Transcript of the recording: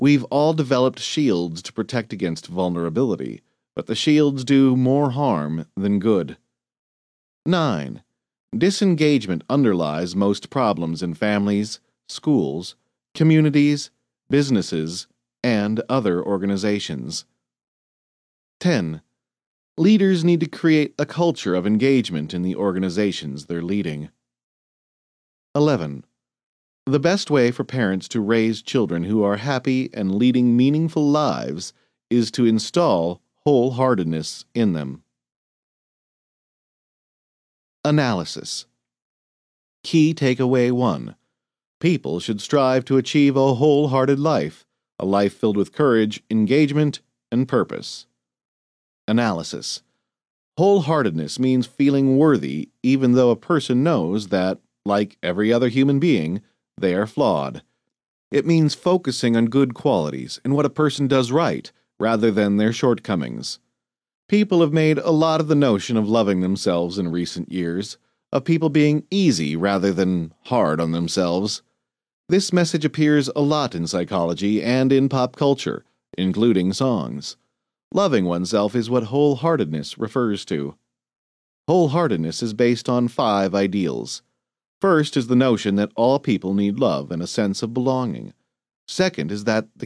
We've all developed shields to protect against vulnerability, but the shields do more harm than good. 9. Disengagement underlies most problems in families, schools, communities, businesses, and other organizations. 10. Leaders need to create a culture of engagement in the organizations they're leading. 11. The best way for parents to raise children who are happy and leading meaningful lives is to install wholeheartedness in them. Analysis. Key takeaway 1. People should strive to achieve a wholehearted life, a life filled with courage, engagement, and purpose. Analysis. Wholeheartedness means feeling worthy even though a person knows that, like every other human being, they are flawed. It means focusing on good qualities and what a person does right rather than their shortcomings. People have made a lot of the notion of loving themselves in recent years, of people being easy rather than hard on themselves. This message appears a lot in psychology and in pop culture, including songs. Loving oneself is what wholeheartedness refers to. Wholeheartedness is based on 5 ideals. First is the notion that all people need love and a sense of belonging. Second is that the